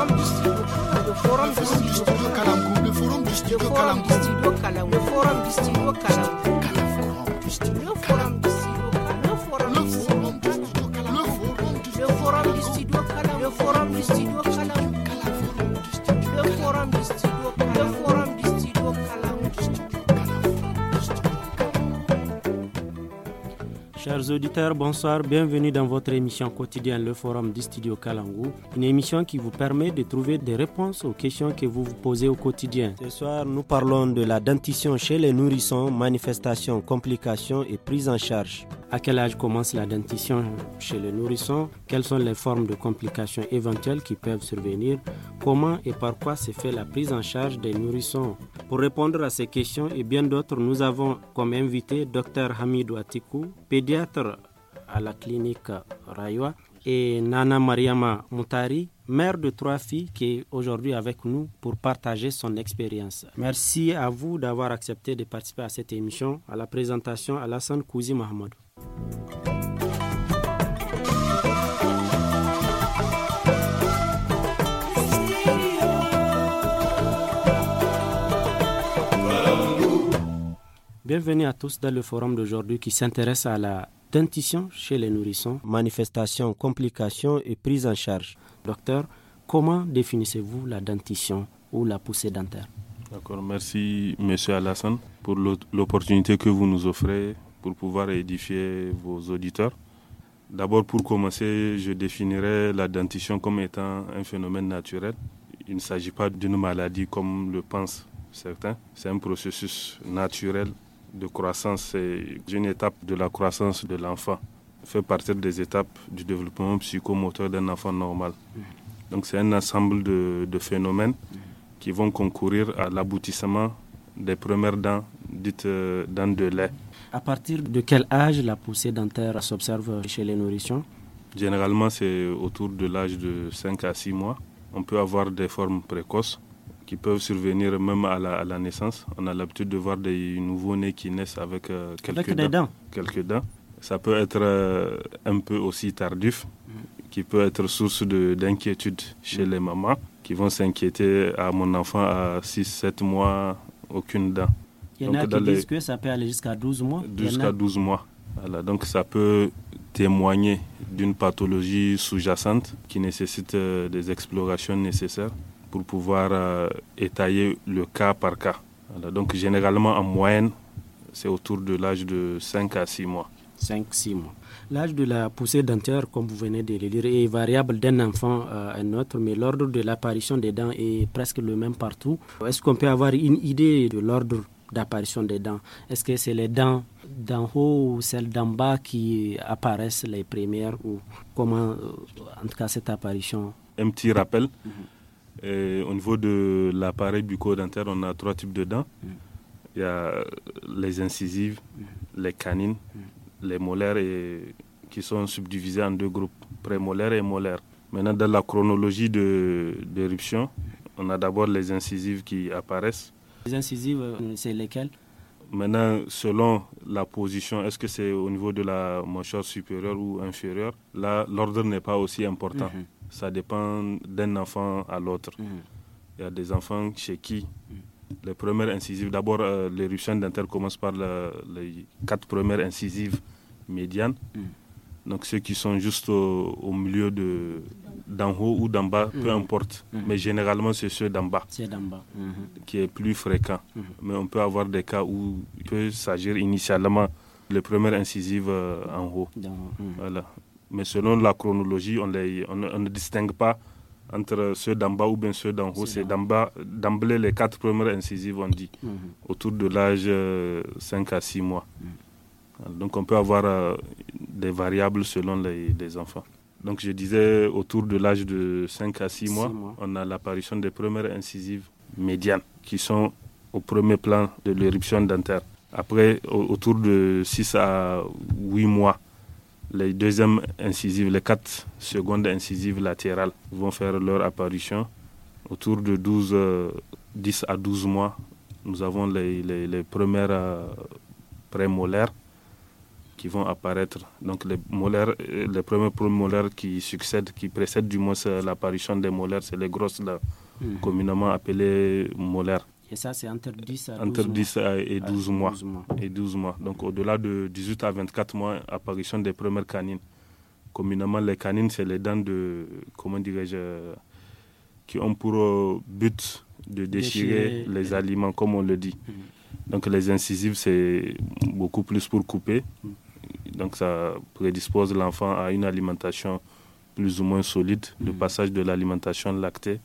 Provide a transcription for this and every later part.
forum du studio Kalangu, le forum du studio Kalangu, le forum du studio Kalangu, le forum du studio Kalangu, le forum du studio Kalangu, le forum du studio Kalangu, le forum du studio Kalangu, le forum du studio Kalangu, le forum du studio Kalangu, le forum du studio Kalangu. Chers auditeurs, bonsoir, bienvenue dans votre émission quotidienne Le Forum du Studio Kalangu, une émission qui vous permet de trouver des réponses aux questions que vous vous posez au quotidien. Ce soir, nous parlons de la dentition chez les nourrissons, manifestations, complications et prise en charge. À quel âge commence la dentition chez les nourrissons? Quelles sont les formes de complications éventuelles qui peuvent survenir? Comment et par quoi se fait la prise en charge des nourrissons? Pour répondre à ces questions et bien d'autres, nous avons comme invité Dr Hamidou Atikou, pédiatre à la clinique Raywa, et Nana Mariama Moutari, mère de 3 filles, qui est aujourd'hui avec nous pour partager son expérience. Merci à vous d'avoir accepté de participer à cette émission. À la présentation, Alassane Kouzi Mahamadou. Bienvenue à tous dans le forum d'aujourd'hui qui s'intéresse à la dentition chez les nourrissons, manifestations, complications et prise en charge. Docteur, comment définissez-vous la dentition ou la poussée dentaire? D'accord, merci Monsieur Alassane pour l'opportunité que vous nous offrez pour pouvoir édifier vos auditeurs. D'abord, pour commencer, je définirais la dentition comme étant un phénomène naturel. Il ne s'agit pas d'une maladie comme le pensent certains. C'est un processus naturel de croissance. C'est une étape de la croissance de l'enfant. Fait partie des étapes du développement psychomoteur d'un enfant normal. Donc c'est un ensemble de phénomènes qui vont concourir à l'aboutissement des premières dents, dites dents de lait. À partir de quel âge la poussée dentaire s'observe chez les nourrissons? Généralement, c'est autour de l'âge de 5 à 6 mois. On peut avoir des formes précoces qui peuvent survenir même à la naissance. On a l'habitude de voir des nouveaux-nés qui naissent avec quelques dents. Ça peut être un peu aussi tardif, qui peut être source d'inquiétude chez les mamans, qui vont s'inquiéter à mon enfant à 6-7 mois, aucune dent. Il y en a qui disent que ça peut aller jusqu'à 12 mois. Jusqu'à 12 mois. Voilà, donc ça peut témoigner d'une pathologie sous-jacente qui nécessite des explorations nécessaires pour pouvoir étayer le cas par cas. Voilà, donc généralement en moyenne, c'est autour de l'âge de 5 à 6 mois. 5-6 mois. L'âge de la poussée dentaire, comme vous venez de le dire, est variable d'un enfant à un autre, mais l'ordre de l'apparition des dents est presque le même partout. Est-ce qu'on peut avoir une idée de l'ordre d'apparition des dents? Est-ce que c'est les dents d'en haut ou celles d'en bas qui apparaissent les premières, ou comment, en tout cas, cette apparition? Un petit rappel. Au niveau de l'appareil bucco-dentaire, on a 3 types de dents. Il y a les incisives, les canines, les molaires, qui sont subdivisées en 2 groupes, prémolaires et molaires. Maintenant, dans la chronologie d'éruption, on a d'abord les incisives qui apparaissent. Les incisives, c'est lesquelles? Maintenant, selon la position, est-ce que c'est au niveau de la mâchoire supérieure ou inférieure? Là, l'ordre n'est pas aussi important. Ça dépend d'un enfant à l'autre. Il y a des enfants chez qui les premières incisives, d'abord l'éruption dentaire commence par les 4 premières incisives médianes. Donc ceux qui sont juste au milieu d'en haut ou d'en bas, peu importe. Mais généralement c'est ceux d'en bas, qui est plus fréquent. Mais on peut avoir des cas où il peut s'agir initialement les premières incisives en haut. Voilà. Mais selon la chronologie, on ne distingue pas entre ceux d'en bas ou bien ceux d'en haut. C'est d'emblée les 4 premières incisives, on dit, autour de l'âge 5 à 6 mois. Donc on peut avoir des variables selon les enfants. Donc je disais, autour de l'âge de 5 à 6 mois, on a l'apparition des premières incisives médianes qui sont au premier plan de l'éruption dentaire. Après, autour de 6 à 8 mois, les deuxièmes incisives, les 4 secondes incisives latérales vont faire leur apparition. Autour de 10 à 12 mois, nous avons les premières prémolaires qui vont apparaître. Donc les premiers molaires qui précèdent du moins l'apparition des molaires, c'est les grosses là, communément appelées molaires. Et ça, c'est entre 10 et 12 mois. Et 12 mois. Donc au-delà de 18 à 24 mois, apparition des premières canines. Communément, les canines, c'est les dents qui ont pour but de déchirer les aliments, comme on le dit. Donc les incisives, c'est beaucoup plus pour couper. Donc ça prédispose l'enfant à une alimentation plus ou moins solide, le passage de l'alimentation lactée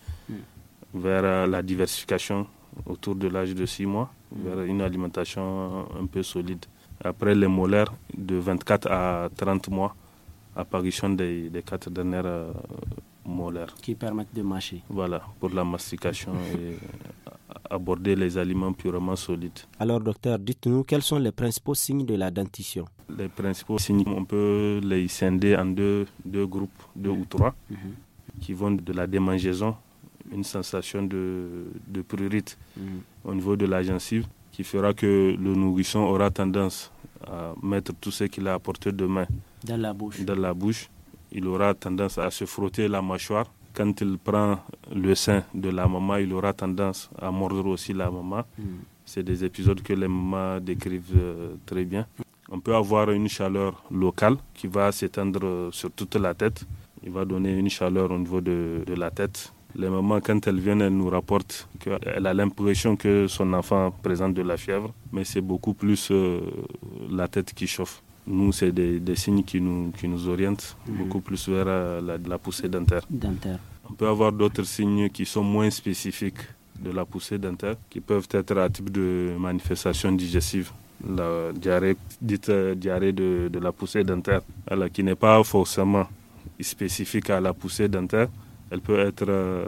vers la diversification autour de l'âge de 6 mois, vers une alimentation un peu solide. Après les molaires, de 24 à 30 mois, apparition des 4 dernières molaires. Qui permettent de mâcher. Voilà, pour la mastication et aborder les aliments purement solides. Alors docteur, dites-nous quels sont les principaux signes de la dentition? Les principaux signes, on peut les scinder en deux groupes, 2 ou 3, qui vont de la démangeaison, une sensation de prurite au niveau de la gencive, qui fera que le nourrisson aura tendance à mettre tout ce qu'il a à portée de main dans la bouche. Il aura tendance à se frotter la mâchoire. Quand il prend le sein de la maman, il aura tendance à mordre aussi la maman. C'est des épisodes que les mamans décrivent très bien. On peut avoir une chaleur locale qui va s'étendre sur toute la tête. Il va donner une chaleur au niveau de la tête. Les mamans, quand elles viennent, elles nous rapportent qu'elle a l'impression que son enfant présente de la fièvre, mais c'est beaucoup plus la tête qui chauffe. Nous, c'est des signes qui nous orientent beaucoup plus vers la poussée dentaire. On peut avoir d'autres signes qui sont moins spécifiques de la poussée dentaire, qui peuvent être à type de manifestation digestive. La diarrhée, dite diarrhée de la poussée dentaire, qui n'est pas forcément spécifique à la poussée dentaire. Elle peut être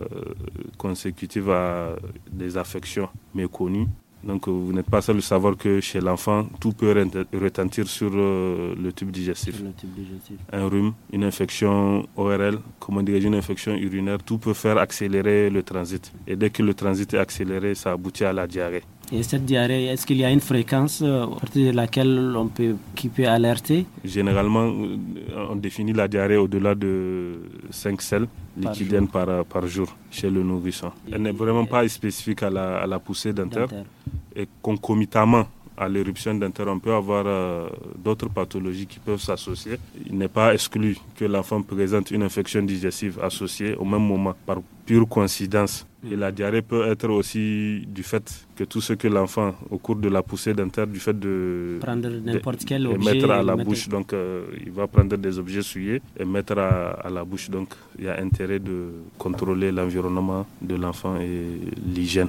consécutive à des affections méconnues. Donc vous n'êtes pas seul de savoir que chez l'enfant, tout peut retentir sur le tube digestif. Un rhume, une infection ORL, une infection urinaire, tout peut faire accélérer le transit. Et dès que le transit est accéléré, ça aboutit à la diarrhée. Et cette diarrhée, est-ce qu'il y a une fréquence à partir de laquelle qui peut alerter? Généralement, on définit la diarrhée au-delà de 5 selles liquidiennes par jour chez le nourrisson. Elle n'est vraiment pas spécifique à la poussée dentaire. Et concomitamment à l'éruption dentaire, on peut avoir d'autres pathologies qui peuvent s'associer. Il n'est pas exclu que l'enfant présente une infection digestive associée au même moment, par pure coïncidence. Et la diarrhée peut être aussi du fait que tout ce que l'enfant, au cours de la poussée dentaire, du fait de prendre n'importe quel objet, mettre à la bouche, donc il va prendre des objets souillés et mettre à la bouche. Donc il y a intérêt de contrôler l'environnement de l'enfant et l'hygiène.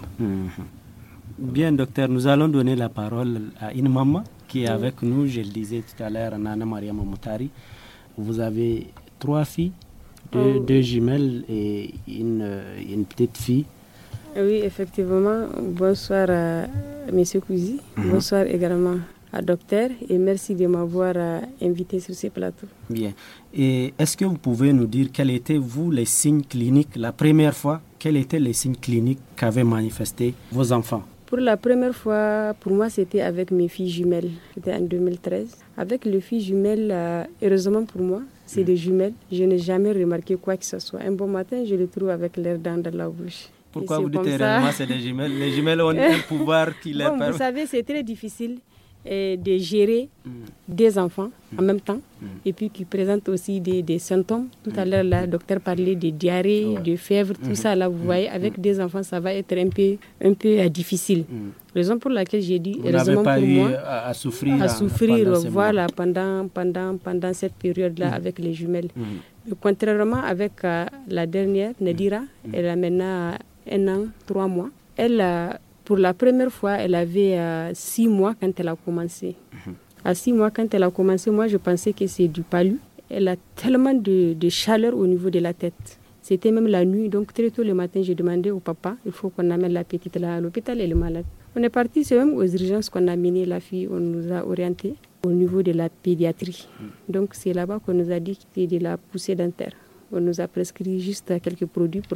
Bien, docteur, nous allons donner la parole à une maman qui est avec nous. Je le disais tout à l'heure, Nana Mariama Moutari. Vous avez 3 filles, deux jumelles et une petite fille. Oui, effectivement. Bonsoir à M. Kouzi. Bonsoir également à docteur et merci de m'avoir invité sur ce plateau. Bien. Et est-ce que vous pouvez nous dire quels étaient, vous, les signes cliniques, la première fois, quels étaient les signes cliniques qu'avaient manifestés vos enfants? Pour la première fois, pour moi, c'était avec mes filles jumelles. C'était en 2013. Avec les filles jumelles, heureusement pour moi, c'est des jumelles. Je n'ai jamais remarqué quoi que ce soit. Un bon matin, je les trouve avec leurs dents dans la bouche. Pourquoi vous dites heureusement c'est des jumelles? Les jumelles ont un pouvoir qui les permet. Vous savez, c'est très difficile de gérer des enfants en même temps et puis qui présentent aussi des symptômes. Tout à l'heure, le docteur parlait de diarrhée, de fièvre, tout ça. Là, vous voyez, avec des enfants, ça va être un peu difficile. Raison pour laquelle j'ai dit, vous n'avez pas eu moi, à souffrir voilà, pendant cette période-là avec les jumelles. Mais contrairement avec la dernière, Nadira, elle a maintenant 1 an, 3 mois. Elle pour la première fois, elle avait 6 mois quand elle a commencé. À 6 mois, quand elle a commencé, moi, je pensais que c'est du palu. Elle a tellement de chaleur au niveau de la tête. C'était même la nuit. Donc, très tôt le matin, j'ai demandé au papa, il faut qu'on amène la petite là à l'hôpital, elle est malade. On est parti, c'est même aux urgences qu'on a amené la fille. On nous a orientés au niveau de la pédiatrie. Donc, c'est là-bas qu'on nous a dit que c'était de la poussée dentaire. On nous a prescrit juste quelques produits pour elle.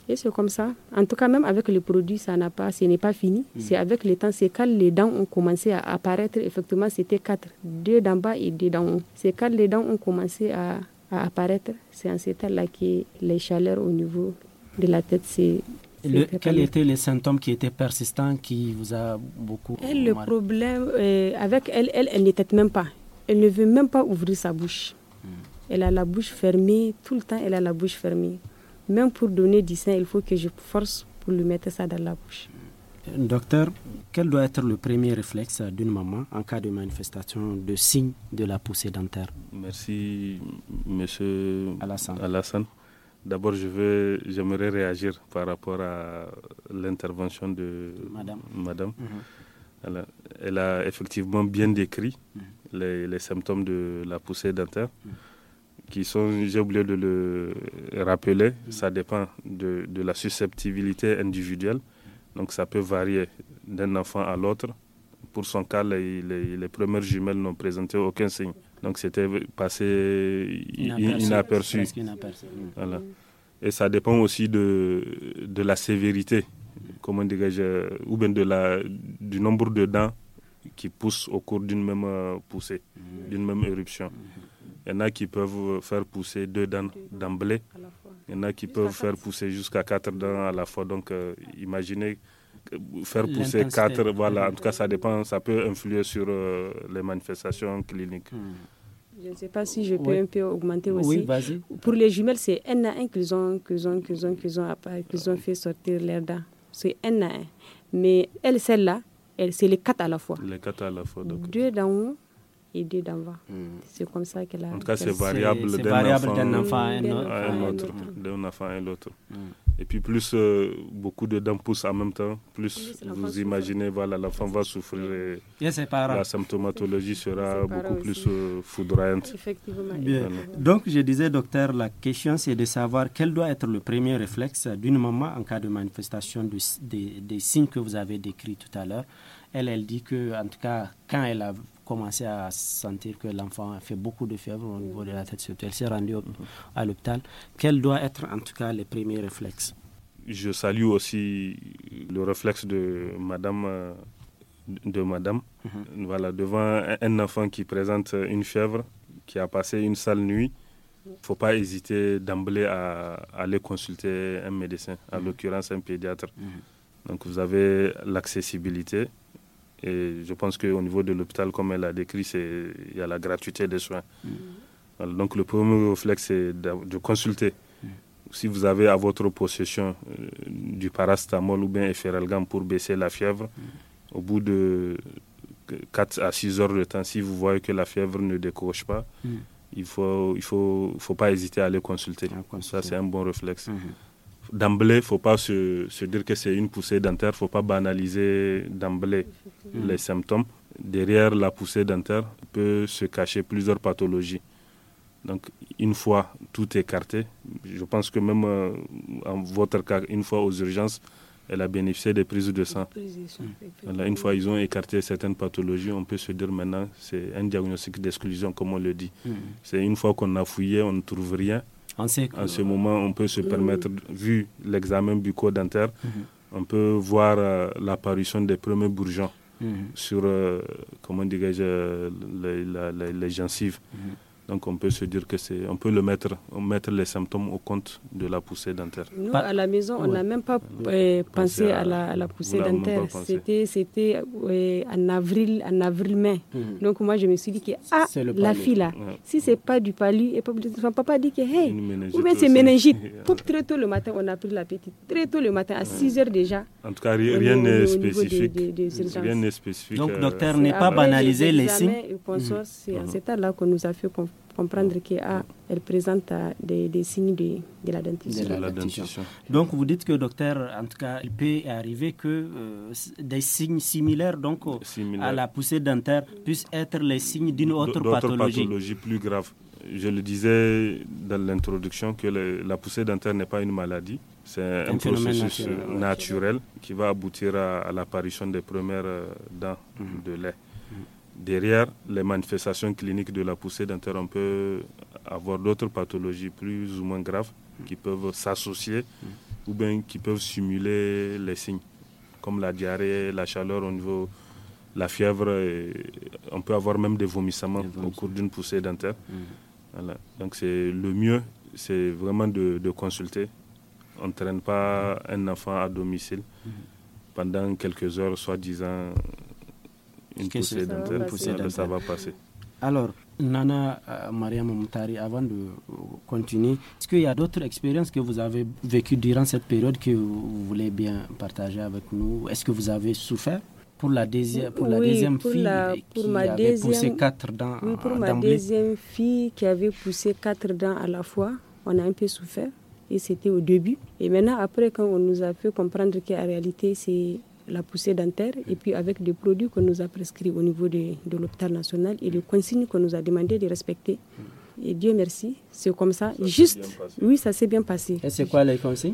Et c'est comme ça. En tout cas, même avec les produits, ce n'est pas fini. C'est avec le temps. C'est quand les dents ont commencé à apparaître. Effectivement, c'était 4. 2 d'en bas et 2 d'en haut. C'est quand les dents ont commencé à apparaître. C'est en ce temps-là que les chaleurs au niveau de la tête, quels étaient les symptômes qui étaient persistants, qui vous a beaucoup... Le problème, avec elle ne tête même pas. Elle ne veut même pas ouvrir sa bouche. Elle a la bouche fermée. Tout le temps, elle a la bouche fermée. Même pour donner du sein, il faut que je force pour lui mettre ça dans la bouche. Docteur, quel doit être le premier réflexe d'une maman en cas de manifestation de signes de la poussée dentaire? Merci, monsieur Alassane. D'abord, j'aimerais réagir par rapport à l'intervention de Madame. Elle a effectivement bien décrit les symptômes de la poussée dentaire. Qui sont, j'ai oublié de le rappeler, ça dépend de la susceptibilité individuelle. Donc ça peut varier d'un enfant à l'autre. Pour son cas, les premières jumelles n'ont présenté aucun signe. Donc c'était passé inaperçu. Voilà. Et ça dépend aussi de la sévérité, comment dirais-je, ou bien du nombre de dents qui poussent au cours d'une même poussée, d'une même éruption. Il y en a qui peuvent faire pousser 2 dents d'emblée. Il y en a qui peuvent faire pousser jusqu'à 4 dents à la fois. Donc, imaginez faire pousser 4. Voilà, en tout cas, ça dépend. Ça peut influer sur les manifestations cliniques. Je ne sais pas si je peux un peu augmenter aussi. Oui, vas-y. Pour les jumelles, c'est un à un qu'ils ont fait sortir leurs dents. C'est un à un. Mais celle-là, c'est les 4 à la fois. Les 4 à la fois. Donc. 2 d'en haut et 2 d'en bas. C'est comme ça qu'elle a... En tout cas, c'est variable d'un enfant à un autre. D'un enfant à l'autre. Et puis plus beaucoup de dents poussent en même temps, plus vous imaginez, voilà, l'enfant va souffrir et la symptomatologie sera beaucoup plus foudroyante. Effectivement. Bien. Donc, je disais, docteur, la question c'est de savoir quel doit être le premier réflexe d'une maman en cas de manifestation des signes que vous avez décrits tout à l'heure. Elle dit que, en tout cas, quand elle a commencé à sentir que l'enfant a fait beaucoup de fièvre au niveau de la tête, surtout elle s'est rendue à l'hôpital. Quel doit être, en tout cas, les premiers réflexes? Je salue aussi le réflexe de madame. Voilà, devant un enfant qui présente une fièvre, qui a passé une sale nuit, il ne faut pas hésiter d'emblée à aller consulter un médecin, en l'occurrence un pédiatre. Donc vous avez l'accessibilité. Et je pense qu'au niveau de l'hôpital, comme elle a décrit, il y a la gratuité des soins. Alors, donc le premier réflexe, c'est de consulter. Si vous avez à votre possession du paracétamol ou bien efferalgan pour baisser la fièvre, au bout de 4 à 6 heures de temps, si vous voyez que la fièvre ne décroche pas, il faut pas hésiter à aller consulter. Ça, c'est un bon réflexe. D'emblée, il ne faut pas se dire que c'est une poussée dentaire, il ne faut pas banaliser d'emblée les symptômes. Derrière la poussée dentaire peut se cacher plusieurs pathologies. Donc, une fois tout écarté, je pense que même en votre cas, une fois aux urgences, elle a bénéficié des prises de sang. Voilà, une fois ils ont écarté certaines pathologies, on peut se dire maintenant c'est un diagnostic d'exclusion, comme on le dit. C'est une fois qu'on a fouillé, on ne trouve rien. En ce moment, on peut se permettre, vu l'examen bucco-dentaire, on peut voir l'apparition des premiers bourgeons sur, comment dirais-je, les gencives. Donc on peut se dire que on peut mettre les symptômes au compte de la poussée dentaire. Nous, à la maison, on n'a même pas pensé à la poussée dentaire. C'était en avril-mai. Donc moi, je me suis dit que la fille là, si c'est pas du palu, et son papa dit que hey, ou bien c'est méningite. Très tôt le matin, on a pris la petite. Très tôt le matin, à 6 heures déjà. En tout cas, rien n'est spécifique. Rien n'est spécifique. Donc, docteur, n'est pas banaliser les signes. C'est en cet là qu'on nous a fait comprendre qu'elle présente des signes de la dentition. Donc, vous dites que, docteur, en tout cas, il peut arriver que des signes similaires à la poussée dentaire puissent être les signes d'une autre pathologie plus grave. Je le disais dans l'introduction que la poussée dentaire n'est pas une maladie. C'est un processus naturel qui va aboutir à l'apparition des premières dents de lait. Derrière les manifestations cliniques de la poussée dentaire, on peut avoir d'autres pathologies plus ou moins graves qui peuvent s'associer ou bien qui peuvent simuler les signes, comme la diarrhée, la chaleur au niveau, la fièvre, et on peut avoir même des vomissements au cours d'une poussée dentaire. Voilà. Donc le mieux, c'est vraiment de consulter. On ne traîne pas un enfant à domicile pendant quelques heures, soi-disant une poussée dentaire, ça va passer. Alors, Nana Mariam Moutari, avant de continuer, est-ce qu'il y a d'autres expériences que vous avez vécues durant cette période que vous voulez bien partager avec nous? Est-ce que vous avez souffert pour la deuxième fille qui avait poussé 4 dents d'emblée? Pour ma deuxième fille qui avait poussé 4 dents à la fois, on a un peu souffert. Et c'était au début. Et maintenant, après, quand on nous a fait comprendre qu'en réalité, c'est la poussée dentaire, et puis avec des produits qu'on nous a prescrits au niveau de l'hôpital national et les consignes qu'on nous a demandé de respecter. Et Dieu merci, c'est comme ça. Oui, ça s'est bien passé. Et c'est quoi les consignes?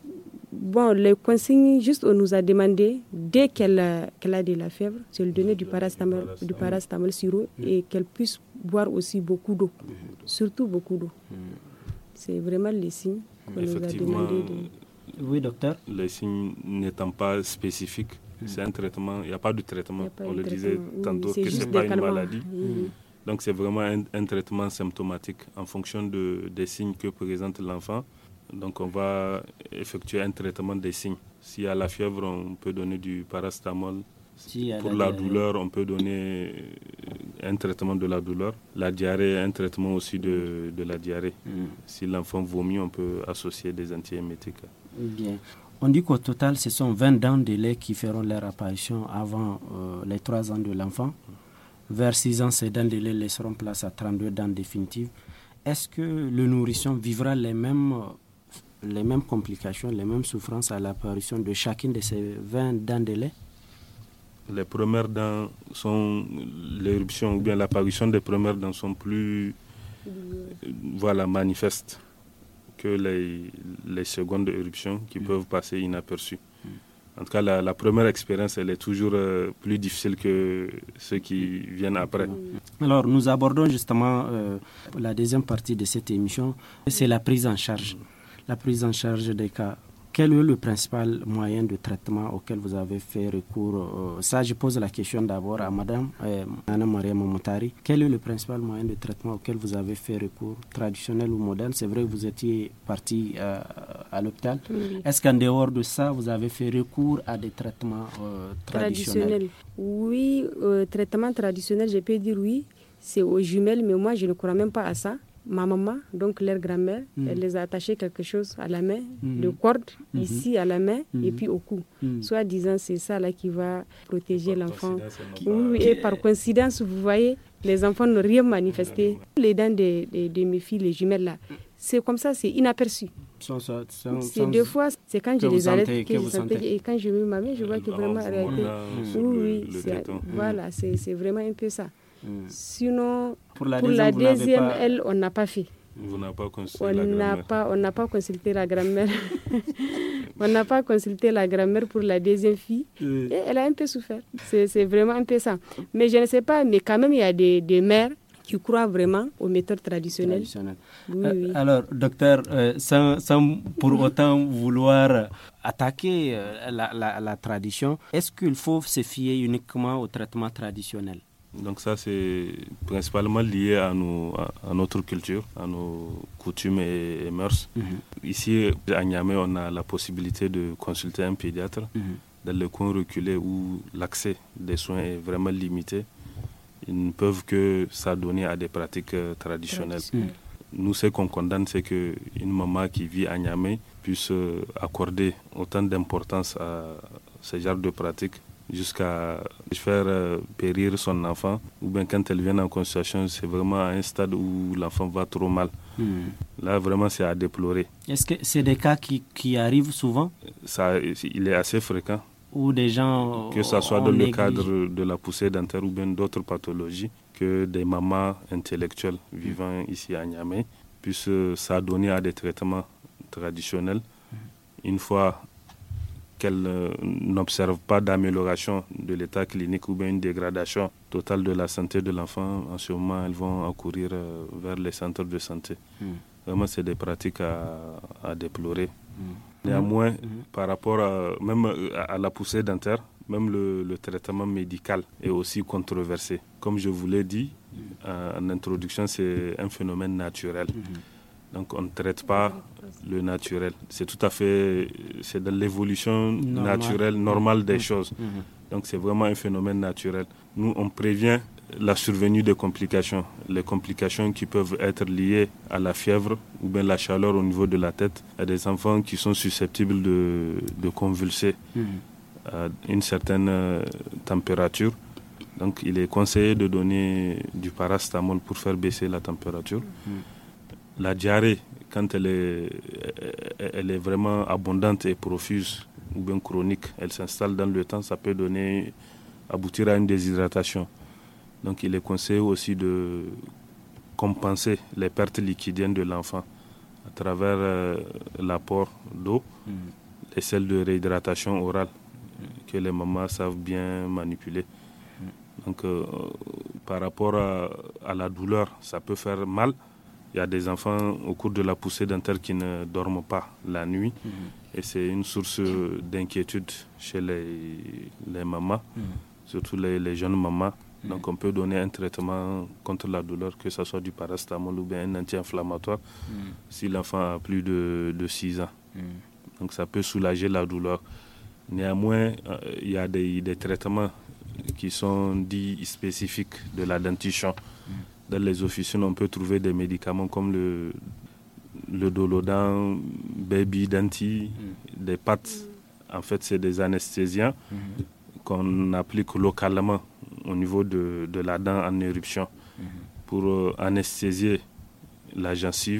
Bon, les consignes, juste on nous a demandé, dès qu'elle a de la fièvre, c'est de lui donner du paracétamol sirop et qu'elle puisse boire aussi beaucoup d'eau, surtout beaucoup d'eau. C'est vraiment les signes qu'on nous a demandé de... Oui, docteur. Les signes n'étant pas spécifiques, c'est un traitement, il n'y a pas de traitement. On le disait tantôt que ce n'est pas une maladie. Donc c'est vraiment un traitement symptomatique en fonction des signes que présente l'enfant. Donc on va effectuer un traitement des signes. S'il y a la fièvre, on peut donner du paracétamol. Pour la douleur, on peut donner un traitement de la douleur. La diarrhée, un traitement aussi de la diarrhée. Si l'enfant vomit, on peut associer des antiémétiques. Bien. On dit qu'au total, ce sont 20 dents de lait qui feront leur apparition avant les 3 ans de l'enfant. Vers 6 ans, ces dents de lait laisseront place à 32 dents définitives. Est-ce que le nourrisson vivra les mêmes complications, les mêmes souffrances à l'apparition de chacune de ces 20 dents de lait? Les premières dents sont l'éruption ou bien l'apparition des premières dents sont plus manifestes que les secondes éruptions qui peuvent passer inaperçues. En tout cas, la première expérience, elle est toujours plus difficile que ceux qui viennent après. Alors, nous abordons justement la deuxième partie de cette émission, c'est la prise en charge. La prise en charge des cas. Quel est le principal moyen de traitement auquel vous avez fait recours? Ça, je pose la question d'abord à Madame Anna Maria Moutari. Quel est le principal moyen de traitement auquel vous avez fait recours, traditionnel ou moderne? C'est vrai que vous étiez parti à l'hôpital. Oui. Est-ce qu'en dehors de ça, vous avez fait recours à des traitements traditionnels? Oui, traitement traditionnel, je peux dire oui. C'est aux jumelles, mais moi, je ne crois même pas à ça. Ma maman, donc leur grand-mère, elle les a attachés quelque chose à la main, de corde, ici à la main et puis au cou. Soit disant c'est ça là qui va protéger l'enfant. Oui, et par coïncidence, vous voyez, les enfants n'ont rien manifesté. Les dents de mes filles, les jumelles là, c'est comme ça, c'est inaperçu. C'est deux fois, c'est quand je les arrête que je sentais. Et quand je mets ma main, je vois que vraiment arrêté. Oui, voilà, c'est vraiment un peu ça. Sinon, pour la deuxième, elle, on n'a pas fait. Vous n'avez pas consulté la grand-mère? On n'a pas consulté la grand-mère. On n'a pas consulté la grand-mère pour la deuxième fille. Et elle a un peu souffert. C'est vraiment un peu ça. Mais je ne sais pas, mais quand même, il y a des mères qui croient vraiment aux méthodes traditionnelles. Oui. Alors, docteur, sans pour autant vouloir attaquer la tradition, est-ce qu'il faut se fier uniquement au traitement traditionnel? Donc ça, c'est principalement lié à notre culture, à nos coutumes et mœurs. Ici, à Niamey, on a la possibilité de consulter un pédiatre dans le coin reculé où l'accès des soins est vraiment limité. Ils ne peuvent que s'adonner à des pratiques traditionnelles. Nous, ce qu'on condamne, c'est qu'une maman qui vit à Niamey puisse accorder autant d'importance à ce genre de pratiques jusqu'à faire périr son enfant, ou bien quand elle vient en consultation, c'est vraiment à un stade où l'enfant va trop mal. Là, vraiment, c'est à déplorer. Est-ce que c'est des cas qui arrivent souvent? Il est assez fréquent. Ou des gens... Que ce soit dans le cadre de la poussée dentaire ou bien d'autres pathologies, que des mamans intellectuelles vivant ici à Niamey puissent s'adonner à des traitements traditionnels. Une fois qu'elles n'observent pas d'amélioration de l'état clinique ou bien une dégradation totale de la santé de l'enfant, en ce moment, elles vont accourir vers les centres de santé. Vraiment, c'est des pratiques à déplorer. Néanmoins, par rapport même à la poussée dentaire, même le traitement médical est aussi controversé. Comme je vous l'ai dit en introduction, c'est un phénomène naturel. Donc on ne traite pas le naturel. C'est tout à fait, c'est de l'évolution naturelle, normale des choses. Donc c'est vraiment un phénomène naturel. Nous, on prévient la survenue des complications. Les complications qui peuvent être liées à la fièvre ou bien la chaleur au niveau de la tête. Il y a des enfants qui sont susceptibles de convulser à une certaine température. Donc il est conseillé de donner du paracétamol pour faire baisser la température. La diarrhée, quand elle est vraiment abondante et profuse ou bien chronique, elle s'installe dans le temps, ça peut aboutir à une déshydratation. Donc il est conseillé aussi de compenser les pertes liquidiennes de l'enfant à travers l'apport d'eau, les sels de réhydratation orale que les mamans savent bien manipuler. Donc par rapport à la douleur, ça peut faire mal. Il y a des enfants au cours de la poussée dentaire qui ne dorment pas la nuit et c'est une source d'inquiétude chez les mamans, surtout les jeunes mamans. Donc on peut donner un traitement contre la douleur, que ce soit du paracétamol ou bien un anti-inflammatoire si l'enfant a plus de 6 ans. Donc ça peut soulager la douleur. Néanmoins, il y a des traitements qui sont dits spécifiques de la dentition. Dans les officines, on peut trouver des médicaments comme le Dolodan, Baby Denti, des pâtes. En fait, c'est des anesthésiens qu'on applique localement au niveau de la dent en éruption pour anesthésier la gencive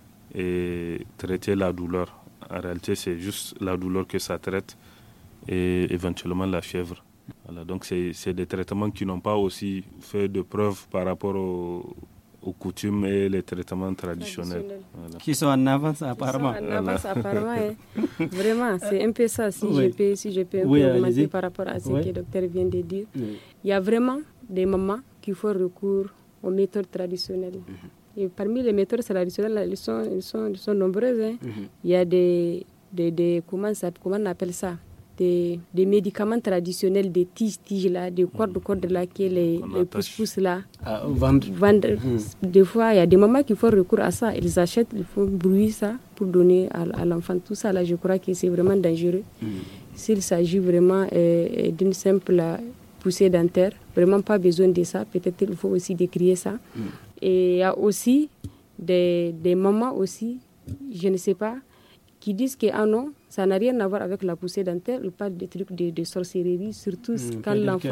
et traiter la douleur. En réalité, c'est juste la douleur que ça traite et éventuellement la fièvre. Voilà, donc c'est des traitements qui n'ont pas aussi fait de preuves par rapport aux coutumes et les traitements traditionnels. Voilà. Qui sont en avance apparemment. Vraiment, c'est un peu ça. Si je peux augmenter par rapport à ce que le docteur vient de dire. Il y a vraiment des mamans qui font recours aux méthodes traditionnelles. Et parmi les méthodes traditionnelles, elles sont nombreuses. Il y a des comment on appelle ça? Des médicaments traditionnels, des tiges là, des cordes là, qui les pousse là. Vendre. Des fois, il y a des mamans qui font recours à ça. Ils achètent, ils font bruit ça pour donner à l'enfant. Tout ça là, je crois que c'est vraiment dangereux. S'il s'agit vraiment d'une simple poussée dentaire, vraiment pas besoin de ça. Peut-être il faut aussi décrire ça. Et il y a aussi des mamans aussi, je ne sais pas, qui disent que non, ça n'a rien à voir avec la poussée dentaire. Ils parlent des trucs de sorcellerie, surtout quand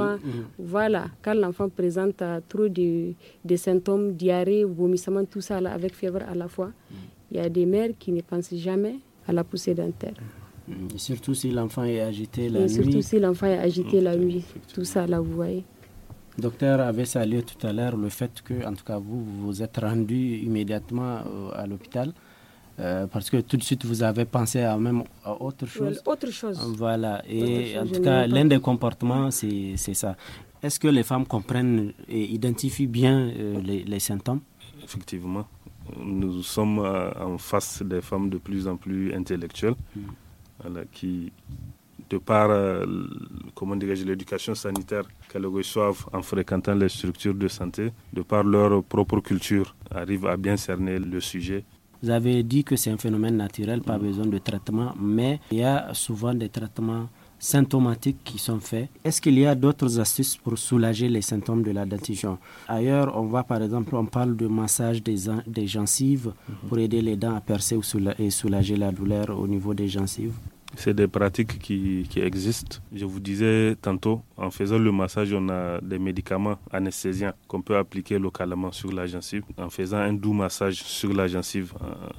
l'enfant présente trop de symptômes, diarrhée, vomissement, tout ça là, avec fièvre à la fois. Il y a des mères qui ne pensent jamais à la poussée dentaire. Et surtout si l'enfant est agité la nuit. Tout ça là, vous voyez. Le docteur avait salué tout à l'heure le fait que, en tout cas, vous êtes rendu immédiatement à l'hôpital. Parce que tout de suite vous avez pensé à autre chose. Autre chose. Voilà. Et en tout cas, l'un des comportements, c'est ça. Est-ce que les femmes comprennent et identifient bien les symptômes? Effectivement. Nous sommes en face des femmes de plus en plus intellectuelles, qui, de par l'éducation sanitaire qu'elles reçoivent en fréquentant les structures de santé, de par leur propre culture, arrivent à bien cerner le sujet. Vous avez dit que c'est un phénomène naturel, pas besoin de traitement, mais il y a souvent des traitements symptomatiques qui sont faits. Est-ce qu'il y a d'autres astuces pour soulager les symptômes de la dentition? Ailleurs, on parle de massage des gencives pour aider les dents à percer et soulager la douleur au niveau des gencives. C'est des pratiques qui existent. Je vous disais tantôt, en faisant le massage, on a des médicaments anesthésiens qu'on peut appliquer localement sur la gencive. En faisant un doux massage sur la gencive,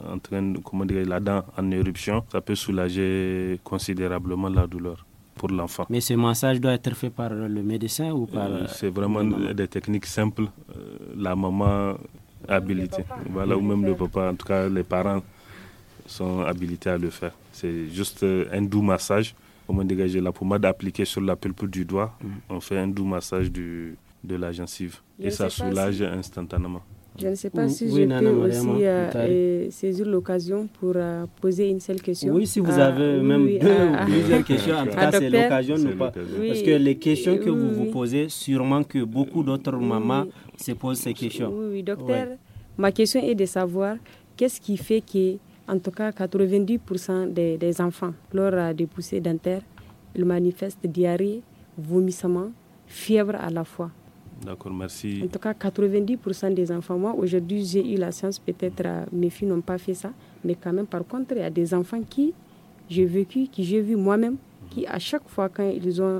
la dent en éruption, ça peut soulager considérablement la douleur pour l'enfant. Mais ce massage doit être fait par le médecin ou par... C'est vraiment des techniques simples. La maman habilitée, ou même le papa, en tout cas les parents sont habilités à le faire. C'est juste un doux massage. Comment dégager la pommade appliquée sur la pulpe du doigt. On fait un doux massage de la gencive. Et ça soulage instantanément. Je ne sais pas si je peux aussi saisir l'occasion pour poser une seule question. Oui, si vous avez même deux ou plusieurs questions, en tout cas, c'est l'occasion. Parce que les questions que vous posez, sûrement que beaucoup d'autres mamans se posent ces questions. Oui, docteur, ma question est de savoir qu'est-ce qui fait que, en tout cas, 90% des enfants, lors des poussées dentaires, ils manifestent diarrhée, vomissement, fièvre à la fois. D'accord, merci. En tout cas, 90% des enfants. Moi, aujourd'hui, j'ai eu la chance, peut-être mes filles n'ont pas fait ça, mais quand même, par contre, il y a des enfants qui j'ai vu moi-même, qui à chaque fois, lors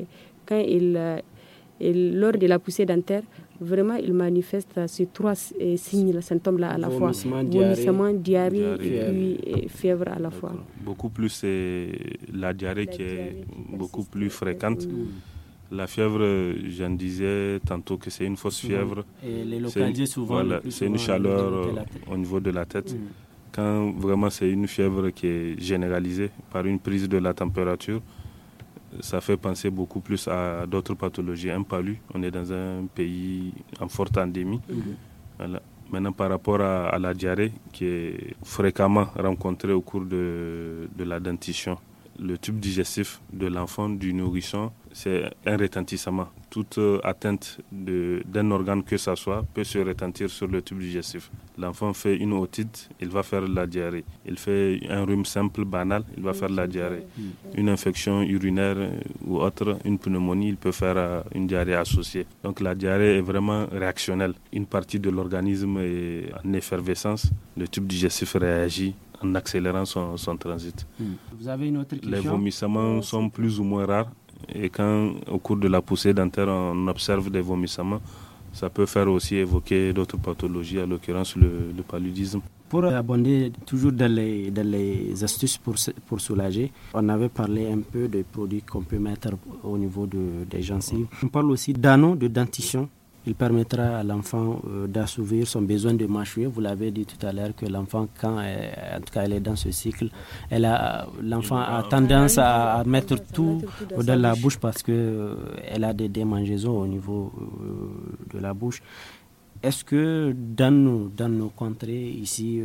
de la poussée dentaire, vraiment, ils manifestent ces trois signes, symptômes-là à la fois. Vomissement, diarrhée et fièvre à la fois. Beaucoup plus, c'est la diarrhée qui est beaucoup plus fréquente. La fièvre, j'en disais tantôt que c'est une fausse fièvre. Et les localiser souvent. Voilà, c'est une chaleur au niveau de la tête. Quand vraiment c'est une fièvre qui est généralisée par une prise de la température, ça fait penser beaucoup plus à d'autres pathologies. Un palu, on est dans un pays en forte endémie. Voilà. Maintenant, par rapport à la diarrhée qui est fréquemment rencontrée au cours de la dentition, le tube digestif de l'enfant, du nourrisson, c'est un retentissement. Toute atteinte d'un organe que ce soit peut se retentir sur le tube digestif. L'enfant fait une otite, il va faire de la diarrhée. Il fait un rhume simple, banal, il va faire de la diarrhée. Une infection urinaire ou autre, une pneumonie, il peut faire une diarrhée associée. Donc la diarrhée est vraiment réactionnelle. Une partie de l'organisme est en effervescence, le tube digestif réagit en accélérant son transit. Vous avez une autre question? Les vomissements sont plus ou moins rares. Et quand, au cours de la poussée dentaire, on observe des vomissements, ça peut faire aussi évoquer d'autres pathologies, à l'occurrence le paludisme. Pour abonder toujours dans les astuces pour soulager, on avait parlé un peu des produits qu'on peut mettre au niveau des gencives. On parle aussi d'anneaux de dentition. Il permettra à l'enfant d'assouvir son besoin de mâchouiller. Vous l'avez dit tout à l'heure que l'enfant, quand en tout cas elle est dans ce cycle, l'enfant a tendance à mettre tout dans la bouche parce qu'elle a des démangeaisons au niveau de la bouche. Est-ce que dans nos contrées ici,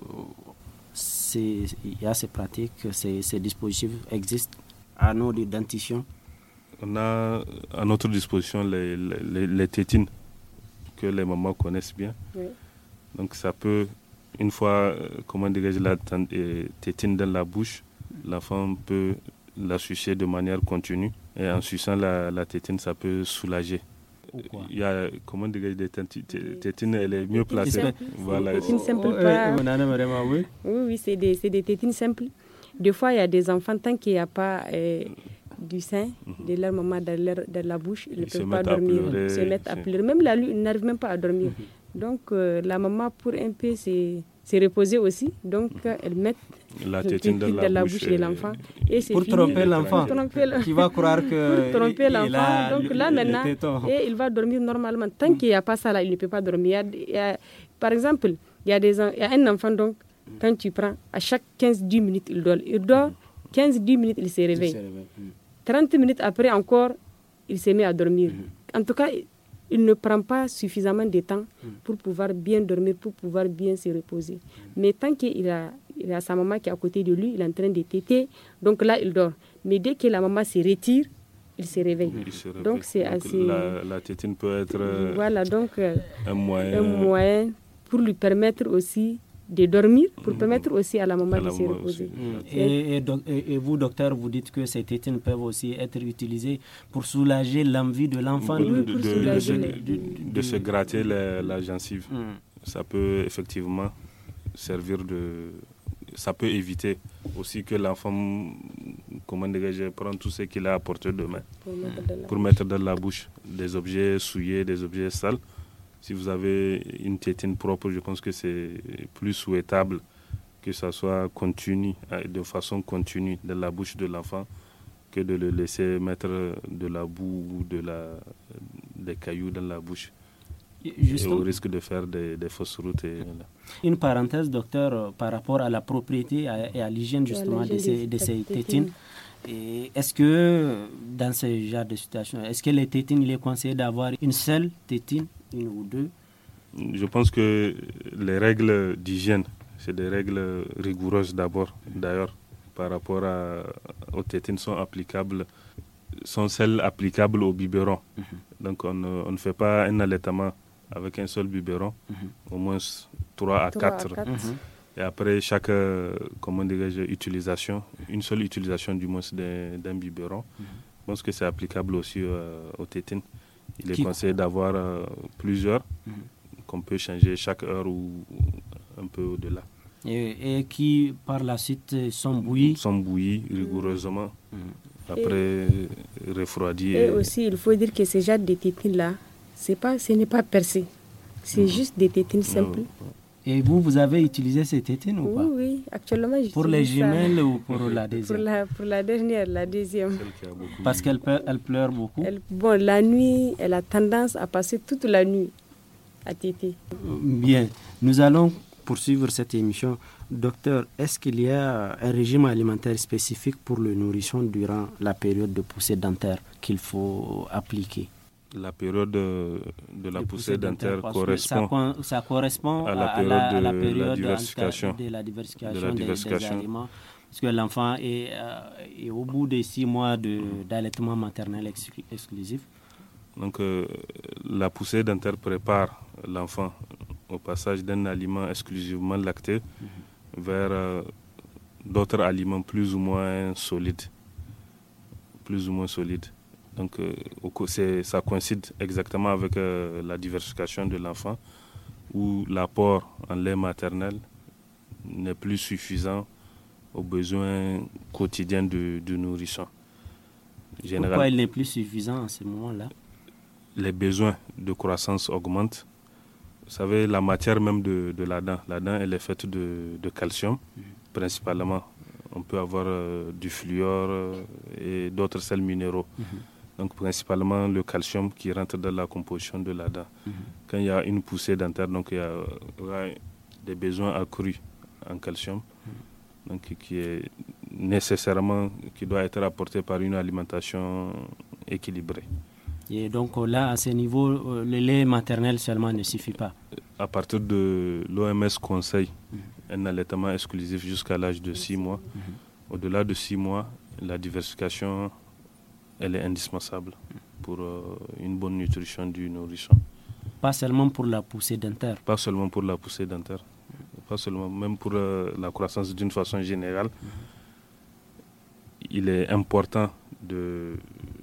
il y a ces pratiques, ces dispositifs existent, anneaux de dentition? On a à notre disposition les tétines que les mamans connaissent bien. Oui. Donc ça peut, une fois, la tétine dans la bouche, l'enfant peut la sucer de manière continue. Et en suçant la tétine, ça peut soulager. Il y a, des tétines, elle est mieux placée. Voilà. Tétines simples, oui, c'est des tétines simples. Des fois, il y a des enfants, tant qu'il n'y a pas du sein de leur maman dans la bouche, ils ne peuvent pas dormir, se mettent à pleurer. Même la nuit, ils n'arrivent même pas à dormir. Donc la maman, pour un peu se reposer aussi, donc elle met la tétine dans la bouche de l'enfant. Et c'est pour tromper l'enfant, qui va croire que... Pour tromper l'enfant, donc là maintenant, et il va dormir normalement. Tant qu'il n'y a pas ça là, il ne peut pas dormir. Par exemple, il y a un enfant, donc, quand tu prends, à chaque 15-10 minutes, il dort 15-10 minutes, il se réveille. 30 minutes après encore, il se met à dormir. En tout cas, il ne prend pas suffisamment de temps pour pouvoir bien dormir, pour pouvoir bien se reposer. Mais tant qu'il a sa maman qui est à côté de lui, il est en train de téter, donc là, il dort. Mais dès que la maman se retire, il se réveille. Donc, c'est assez... La tétine peut être voilà, donc, un moyen pour lui permettre aussi de dormir, pour permettre aussi à la maman de se reposer. Et vous, docteur, vous dites que ces tétines peuvent aussi être utilisées pour soulager l'envie de l'enfant de se gratter la gencive. Ça peut effectivement servir ça peut éviter aussi que l'enfant, prenne tout ce qu'il a à portée de main pour mettre dans la bouche des objets souillés, des objets sales. Si vous avez une tétine propre, je pense que c'est plus souhaitable que ça soit continu, de façon continue dans la bouche de l'enfant, que de le laisser mettre de la boue ou des cailloux dans la bouche. Et au risque de faire des fausses routes. Une parenthèse, docteur, par rapport à la propriété et à l'hygiène justement de ces tétines. Et est-ce que dans ce genre de situation, est-ce que les tétines, il est conseillé d'avoir une seule tétine, une ou deux, Je pense que les règles d'hygiène, c'est des règles rigoureuses d'abord, d'ailleurs, par rapport aux tétines sont celles applicables au biberon. Donc on ne fait pas un allaitement avec un seul biberon, au moins 3 à 4. Et après chaque utilisation, une seule utilisation du moins d'un biberon, je pense que c'est applicable aussi aux tétines. Il est conseillé d'avoir plusieurs qu'on peut changer chaque heure ou un peu au-delà. Et qui par la suite sont bouillis. Sont bouillis rigoureusement. Après refroidis. Et aussi, il faut dire que ces genres de tétines-là, ce n'est pas percé. C'est juste des tétines simples. Et vous avez utilisé ces tétines ou pas? Oui, actuellement j'utilise pour les jumelles ou pour la deuxième? Pour la dernière, la deuxième. Parce qu'elle pleure beaucoup. La nuit, elle a tendance à passer toute la nuit à téter. Bien, nous allons poursuivre cette émission. Docteur, est-ce qu'il y a un régime alimentaire spécifique pour le nourrisson durant la période de poussée dentaire qu'il faut appliquer? La période de la poussée dentaire correspond, ça correspond à la période de la diversification des aliments, parce que l'enfant est au bout de 6 mois d'allaitement maternel exclusif. Donc la poussée dentaire prépare l'enfant au passage d'un aliment exclusivement lacté vers d'autres aliments plus ou moins solides. Donc ça coïncide exactement avec la diversification de l'enfant, où l'apport en lait maternel n'est plus suffisant aux besoins quotidiens du nourrisson. Pourquoi il n'est plus suffisant à ce moment-là? Les besoins de croissance augmentent. Vous savez, la matière même de la dent, elle est faite de calcium, principalement. On peut avoir du fluor et d'autres sels minéraux. Donc principalement le calcium qui rentre dans la composition de la dent. Quand il y a une poussée dentaire, donc il y aura des besoins accrus en calcium, donc qui doit être apporté par une alimentation équilibrée. Et donc là, à ce niveau, le lait maternel seulement ne suffit pas. À partir de l'OMS conseille un allaitement exclusif jusqu'à l'âge de 6 mois. Au-delà de 6 mois, la diversification, elle est indispensable pour une bonne nutrition du nourrisson. Pas seulement pour la poussée dentaire. Pas seulement pour la poussée dentaire. Pas seulement, même pour la croissance d'une façon générale. Il est important de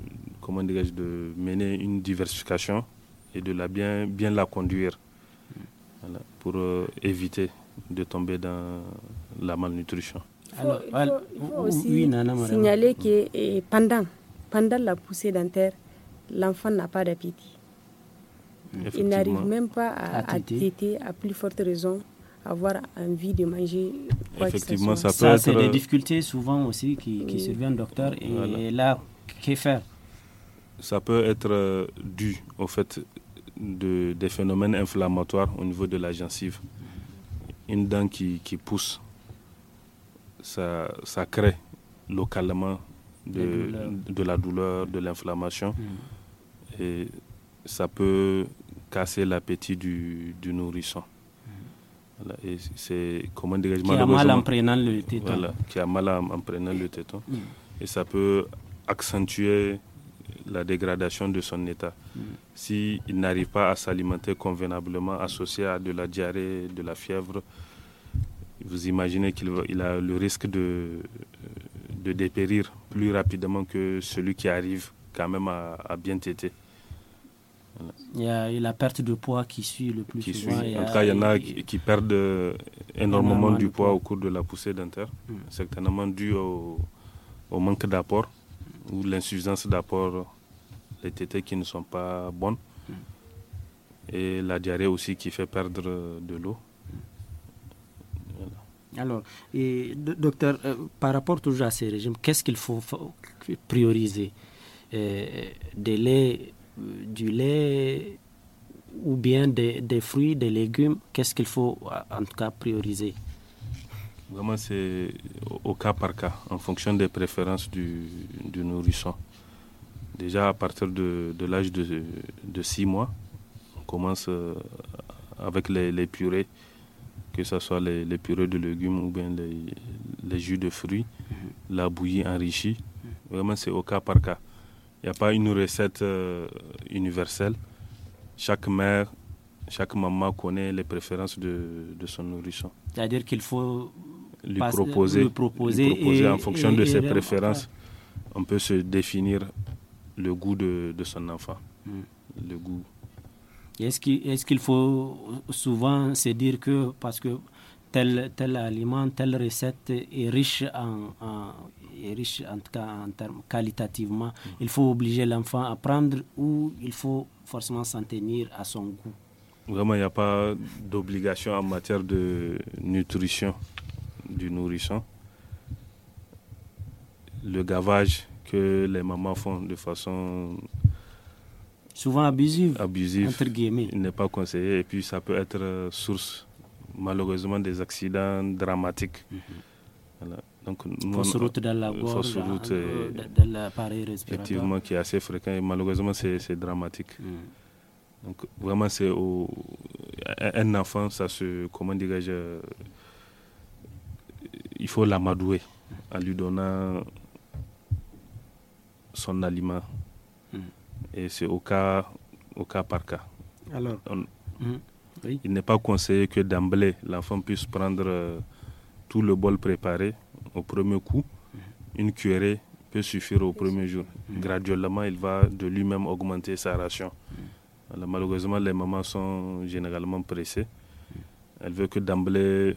mener une diversification et de bien la conduire, pour éviter de tomber dans la malnutrition. Il faut aussi signaler que pendant la poussée dentaire, l'enfant n'a pas d'appétit. Il n'arrive même pas à téter, à plus forte raison, avoir envie de manger quoi que ce soit. Ça c'est des difficultés souvent aussi qui surviennent, docteur. Et là, que faire? Ça peut être dû au fait des phénomènes inflammatoires au niveau de la gencive. Une dent qui pousse, ça crée localement de la douleur, de l'inflammation, et ça peut casser l'appétit du nourrisson. Voilà. Et c'est, qui a mal en prenant le téton. Voilà, qui a mal en prenant le téton. Et ça peut accentuer la dégradation de son état. S'il n'arrive pas à s'alimenter convenablement, associé à de la diarrhée, de la fièvre, vous imaginez qu'il a le risque de dépérir plus rapidement que celui qui arrive quand même à bien téter. Voilà. Il y a la perte de poids qui suit le plus souvent. En tout cas, il y en a qui perdent énormément du poids au cours de la poussée dentaire, certainement dû au manque d'apport ou l'insuffisance d'apport, les tétées qui ne sont pas bonnes, et la diarrhée aussi qui fait perdre de l'eau. Voilà. Alors, docteur, par rapport toujours à ces régimes, qu'est-ce qu'il faut prioriser? Du lait ou bien des fruits, des légumes? Qu'est-ce qu'il faut en tout cas prioriser? Vraiment, c'est au cas par cas, en fonction des préférences du nourrisson. Déjà, à partir de l'âge de 6 mois, on commence avec les purées, que ce soit les purées de légumes ou bien les jus de fruits, la bouillie enrichie. Vraiment, c'est au cas par cas. Il n'y a pas une recette universelle. Chaque mère, chaque maman connaît les préférences de son nourrisson. C'est-à-dire qu'il faut lui proposer en fonction de ses préférences. On peut se définir le goût de son enfant. Le goût. Est-ce qu'il faut souvent se dire que parce que tel aliment, telle recette est riche en tout cas en termes qualitativement, il faut obliger l'enfant à prendre ou il faut forcément s'en tenir à son goût? Vraiment, il n'y a pas d'obligation en matière de nutrition du nourrisson. Le gavage que les mamans font de façon souvent abusive, entre guillemets, il n'est pas conseillé et puis ça peut être source malheureusement des accidents dramatiques. Voilà. Donc, fausse route dans la gorge, dans l'appareil respiratoire. Effectivement, qui est assez fréquent et malheureusement c'est dramatique. Donc vraiment c'est un enfant, ça se, comment dirais-je, il faut l'amadouer en lui donnant son aliment. Et c'est au cas par cas. Alors, oui. Il n'est pas conseillé que d'emblée l'enfant puisse prendre tout le bol préparé au premier coup. Une cuillerée peut suffire au premier jour. Graduellement, il va de lui-même augmenter sa ration. Alors, malheureusement, les mamans sont généralement pressées. Elles veulent que d'emblée,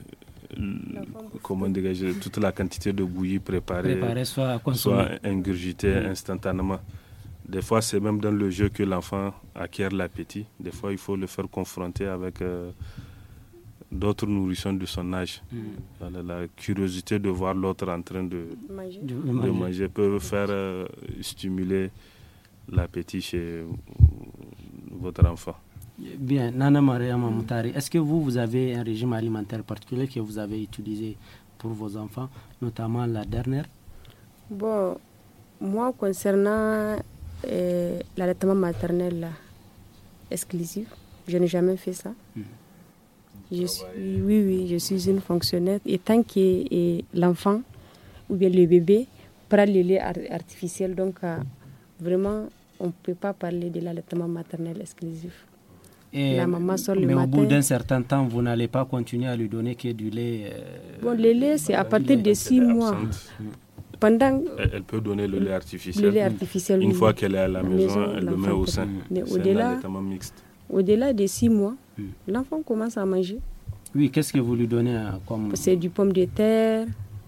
toute la quantité de bouillie préparée soit ingurgitée instantanément. Des fois, c'est même dans le jeu que l'enfant acquiert l'appétit. Des fois, il faut le faire confronter avec d'autres nourrissons de son âge. La curiosité de voir l'autre en train de manger peut faire stimuler l'appétit chez votre enfant. Bien, Nana Maria Mamoutari, est-ce que vous avez un régime alimentaire particulier que vous avez utilisé pour vos enfants, notamment la dernière? Bon, moi, concernant l'allaitement maternel exclusif, je n'ai jamais fait ça. Je suis une fonctionnaire. Et tant que l'enfant ou bien le bébé prend le lait artificiel, donc vraiment, on ne peut pas parler de l'allaitement maternel exclusif. La maman sort le matin. Mais au bout d'un certain temps, vous n'allez pas continuer à lui donner que du lait. Bon, le lait, c'est à partir de 6 mois. Elle peut donner le lait artificiel. Une fois qu'elle est à la maison, elle le met au sein. Mais c'est un allaitement mixte. Au-delà de 6 mois, l'enfant commence à manger. Oui, qu'est-ce que vous lui donnez comme... C'est du pomme de terre,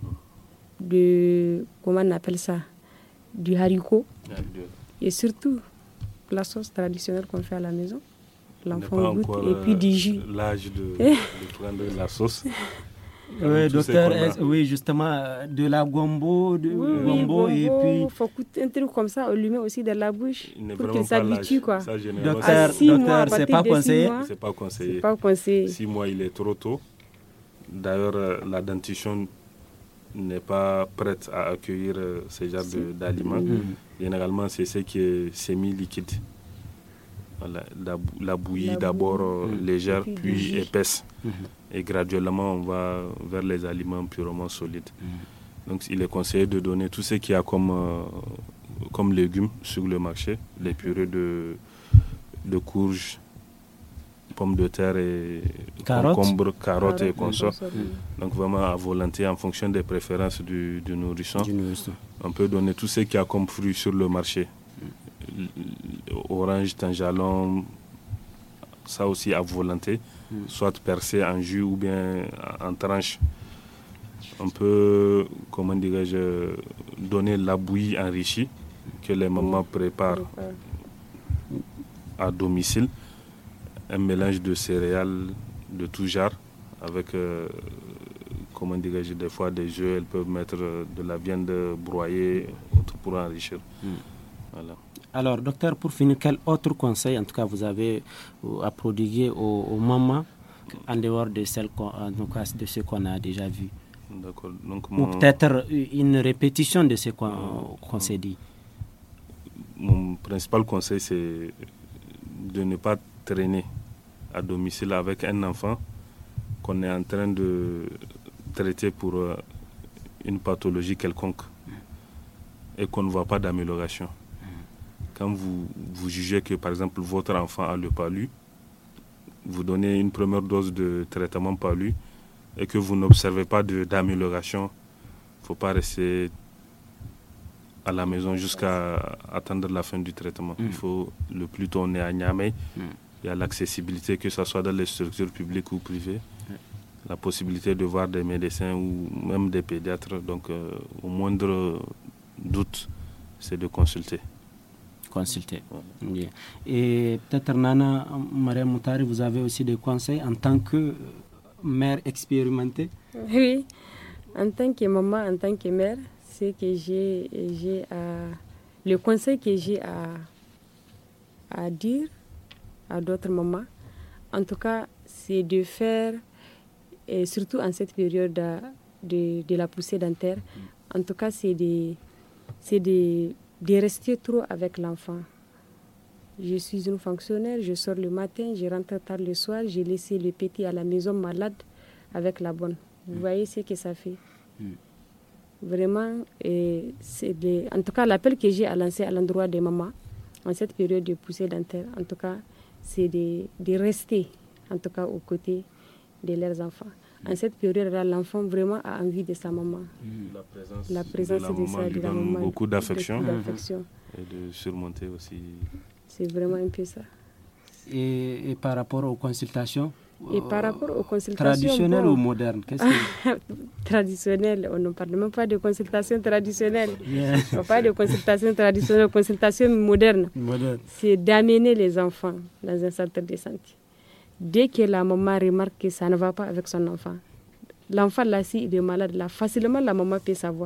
comment on appelle ça, du haricot. Et surtout, la sauce traditionnelle qu'on fait à la maison. L'enfant goûte et puis du jus. L'âge de prendre la sauce. Oui, docteur, oui, justement, de la gombo, gombo et puis... Il faut coûter un truc comme ça, on lui met aussi dans la bouche pour qu'il s'habitue, quoi. Docteur, c'est pas conseillé. C'est pas conseillé. 6 mois, il est trop tôt. D'ailleurs, la dentition n'est pas prête à accueillir ce genre d'aliments. Généralement, c'est ce qui est semi-liquide. La bouillie d'abord légère, puis épaisse. Et graduellement, on va vers les aliments purement solides. Donc, il est conseillé de donner tout ce qu'il y a comme légumes sur le marché, les purées de courges, pommes de terre et concombres, carottes et consorts. Donc, vraiment à volonté, en fonction des préférences du nourrisson. On peut donner tout ce qu'il y a comme fruits sur le marché. Orange, tanjalon, ça aussi à volonté, soit percé en jus ou bien en tranches. On peut, comment dirais-je, donner la bouillie enrichie que les mamans préparent à domicile, un mélange de céréales de tout genre avec, comment dirais-je, des fois des œufs, elles peuvent mettre de la viande broyée pour enrichir. Voilà. Alors, docteur, pour finir, quel autre conseil, en tout cas, vous avez à prodiguer aux mamans, en dehors de ce qu'on a déjà vu? D'accord. Donc, ou peut-être une répétition de ce qu'on s'est dit? Mon principal conseil, c'est de ne pas traîner à domicile avec un enfant qu'on est en train de traiter pour une pathologie quelconque et qu'on ne voit pas d'amélioration. Quand vous jugez que, par exemple, votre enfant a le palu, vous donnez une première dose de traitement palu et que vous n'observez pas d'amélioration, il ne faut pas rester à la maison jusqu'à attendre la fin du traitement. Il faut, le plus tôt on est à Niamey, il y a l'accessibilité, que ce soit dans les structures publiques ou privées, la possibilité de voir des médecins ou même des pédiatres. Donc, au moindre doute, c'est de consulter. Bien. Et peut-être Nana, Maria Moutari, vous avez aussi des conseils en tant que mère expérimentée? Oui, en tant que maman, en tant que mère, c'est que le conseil que j'ai à dire à d'autres mamans, en tout cas, c'est de faire, et surtout en cette période de la poussée dentaire, en tout cas, c'est de rester trop avec l'enfant. Je suis une fonctionnaire, je sors le matin, je rentre tard le soir, j'ai laissé le petit à la maison malade avec la bonne. Vous voyez ce que ça fait. Vraiment, en tout cas, l'appel que j'ai à lancer à l'endroit des mamans en cette période de poussée dentaire, en tout cas, c'est de rester, en tout cas, aux côtés de leurs enfants. En cette période-là, l'enfant vraiment a envie de sa maman. La présence de la maman lui beaucoup d'affection et de surmonter aussi. C'est vraiment un peu ça. Et par rapport aux consultations? Et par rapport aux consultations traditionnelles ou modernes, traditionnelles, on ne parle même pas de consultations traditionnelles. On ne parle pas de consultations traditionnelles, consultations modernes. C'est d'amener les enfants dans un centre de santé. Dès que la maman remarque que ça ne va pas avec son enfant, l'enfant là, s'il est malade, là, facilement la maman peut savoir.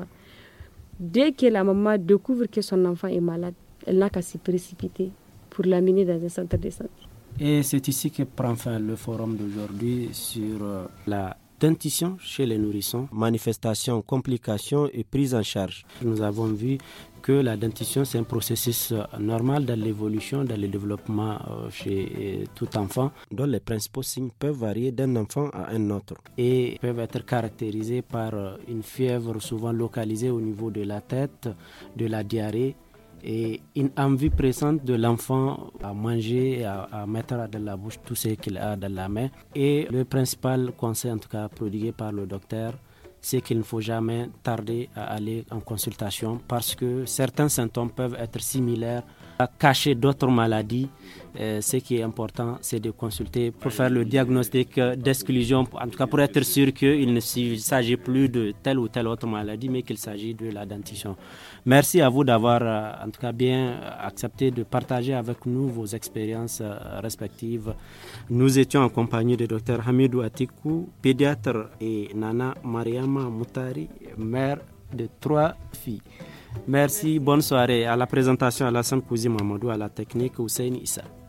Dès que la maman découvre que son enfant est malade, elle n'a qu'à se précipiter pour l'amener dans un centre de santé. Et c'est ici que prend fin le forum d'aujourd'hui sur la dentition chez les nourrissons, manifestations, complications et prise en charge. Nous avons vu que la dentition, c'est un processus normal dans l'évolution, dans le développement chez tout enfant, dont les principaux signes peuvent varier d'un enfant à un autre et peuvent être caractérisés par une fièvre souvent localisée au niveau de la tête, de la diarrhée, et une envie pressante de l'enfant à manger, à mettre dans la bouche tout ce qu'il a dans la main. Et le principal conseil, en tout cas prodigué par le docteur, c'est qu'il ne faut jamais tarder à aller en consultation parce que certains symptômes peuvent être similaires à cacher d'autres maladies. Ce qui est important, c'est de consulter pour faire le diagnostic d'exclusion, en tout cas pour être sûr qu'il ne s'agit plus de telle ou telle autre maladie, mais qu'il s'agit de la dentition. Merci à vous d'avoir en tout cas bien accepté de partager avec nous vos expériences respectives. Nous étions en compagnie de Dr Hamidou Atikou, pédiatre, et Nana Mariama Moutari, mère de 3 filles. Merci, bonne soirée. À la présentation, Alassane Kouzi Mamadou, à la technique, Hussein Issa.